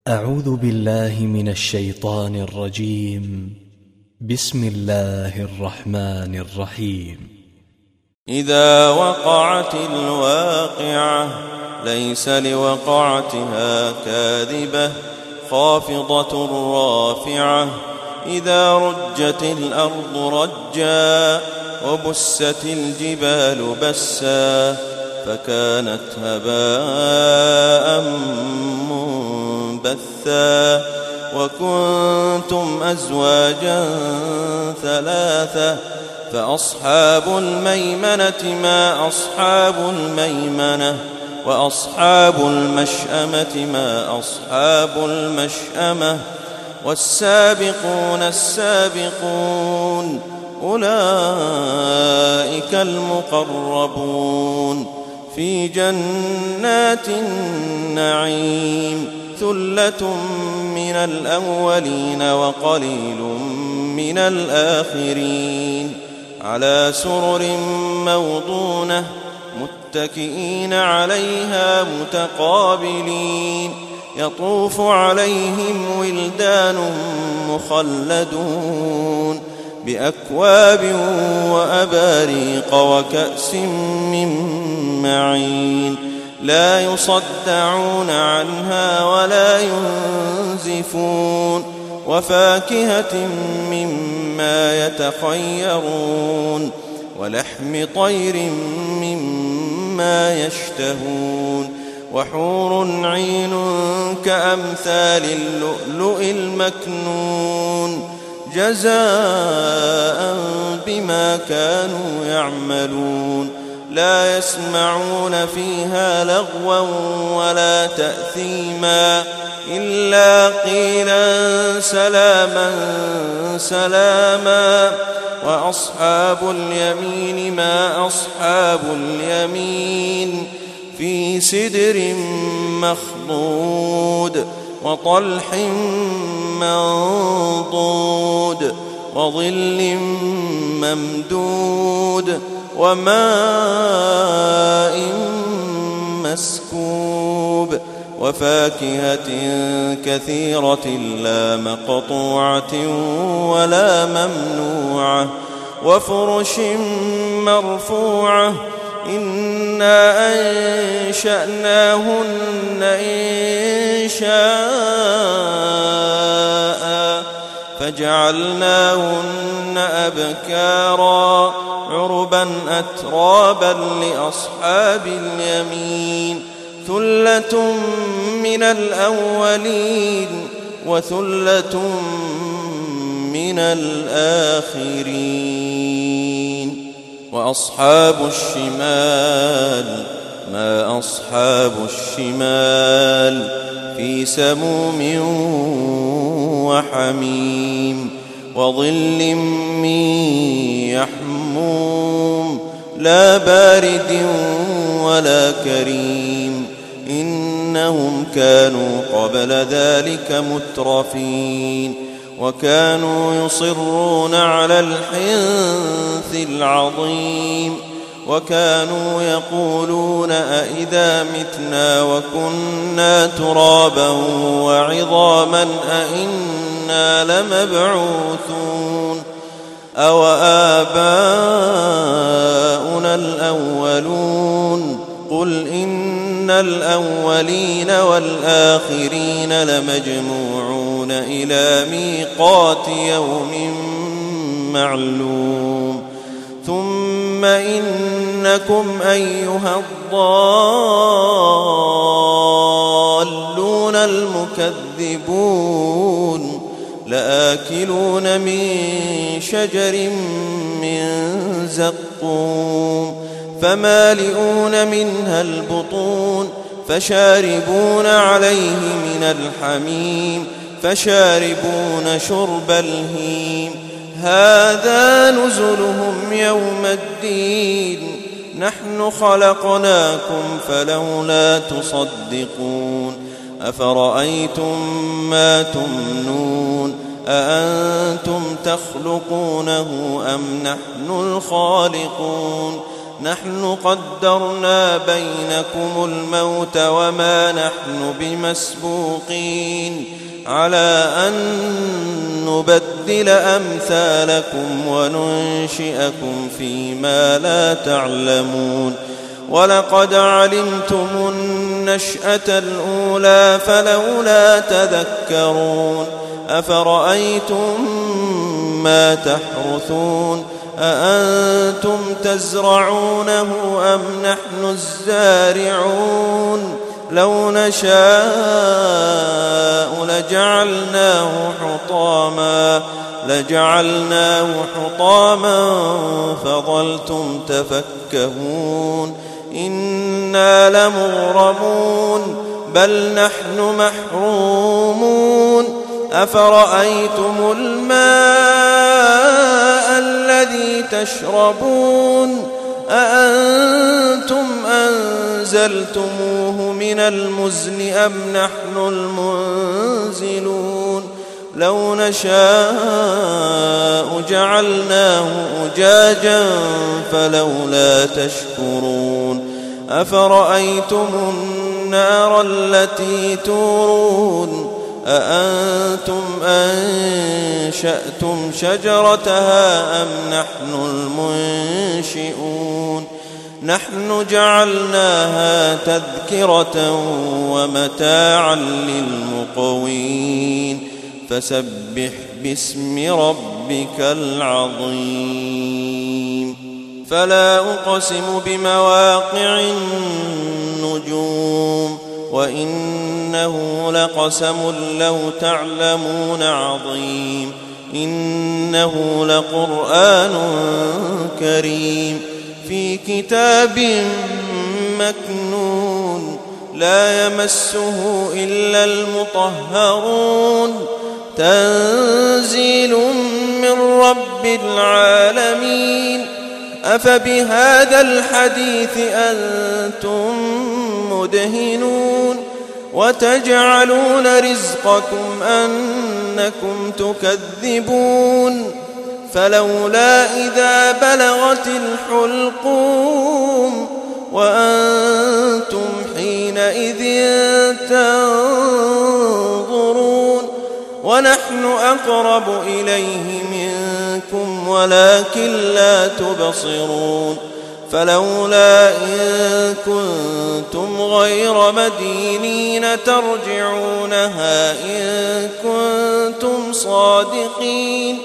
أعوذ بالله من الشيطان الرجيم. بسم الله الرحمن الرحيم. إذا وقعت الواقعة ليس لوقعتها كاذبة خافضة رافعة إذا رجت الأرض رجا وبست الجبال بسا فكانت هباء منبثا وكنتم أزواجا ثلاثة فأصحاب الميمنة ما أصحاب الميمنة وأصحاب المشأمة ما أصحاب المشأمة والسابقون السابقون أولئك المقربون في جنات النعيم ثلة من الأولين وقليل من الآخرين على سرر موضونة متكئين عليها متقابلين يطوف عليهم ولدان مخلدون بأكواب وأباريق وكأس من معين لا يصدعون عنها ولا ينزفون وفاكهة مما يتخيرون ولحم طير مما يشتهون وحور عين كأمثال اللؤلؤ المكنون جزاء بما كانوا يعملون لا يسمعون فيها لغوا ولا تأثيما إلا قيلا سلاما سلاما وأصحاب اليمين ما أصحاب اليمين في سدر مخضود وطلح منضود وظل ممدود وماء مسكوب وفاكهة كثيرة لا مقطوعة ولا ممنوعة وفرش مرفوعة إنا أنشأناهن إنشاء فجعلناهن أبكارا عربا أترابا لأصحاب اليمين ثلة من الأولين وثلة من الآخرين وأصحاب الشمال ما أصحاب الشمال في سموم وحميم وظل من يحموم لا بارد ولا كريم إنهم كانوا قبل ذلك مترفين وكانوا يصرون على الحنث العظيم وكانوا يقولون أئذا متنا وكنا ترابا وعظاما أئنا لمبعوثون أو آباؤنا الأولون قل إن الأولين والآخرين لمجموعون إلى ميقات يوم معلوم ثم إنكم أيها الضالون المكذبون لآكلون من شجر من زقوم فمالئون منها البطون فشاربون عليه من الحميم فشاربون شرب الهيم هذا نزلهم يوم الدين نحن خلقناكم فلولا تصدقون أفرأيتم ما تمنون أأنتم تخلقونه أم نحن الخالقون نحن قدرنا بينكم الموت وما نحن بمسبوقين على أن نبدل أمثالكم وننشئكم فيما لا تعلمون ولقد علمتم النشأة الأولى فلولا تذكرون أفرأيتم ما تحرثون أأنتم تزرعونه أم نحن الزارعون لو نشاء لجعلناه حطاما فظلتم تفكهون إنا لمغرمون بل نحن محرومون أفرأيتم الماء الذي تشربون أأنتم أنزلتموه من المزن أم نحن المنزلون لو نشاء جعلناه أجاجا فلولا تشكرون أفرأيتم النار التي تورون أأنتم أنشأتم شجرتها أم نحن المنشئون نحن جعلناها تذكرة ومتاعا للمقوين فسبح باسم ربك العظيم فلا أقسم بمواقع النجوم وإنه لقسم لو تعلمون عظيم إنه لقرآن كريم في كتاب مكنون لا يمسه إلا المطهرون تنزيل من رب العالمين أفبهذا الحديث أنتم مدهنون وتجعلون رزقكم أنكم تكذبون فلولا إذا بلغت الحلقوم وأنتم حينئذ تنظرون ونحن أقرب إليه منكم ولكن لا تبصرون فلولا إن كنتم غير مدينين ترجعونها إن كنتم صادقين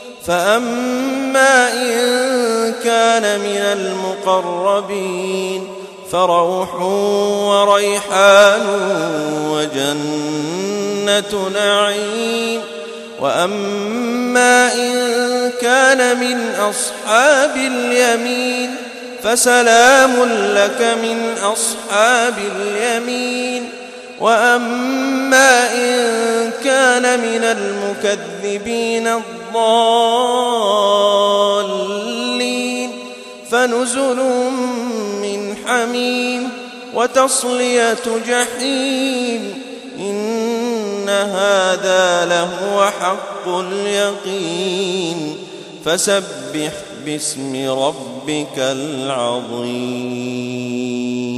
فأما إن كان من المقربين فروح وريحان وجنة نعيم وأما إن كان من أصحاب اليمين فسلام لك من أصحاب اليمين وأما إن كان من المكذبين الضالين فنزل من حميم وتصلية جحيم إن هذا لهو حق اليقين فسبح باسم ربك العظيم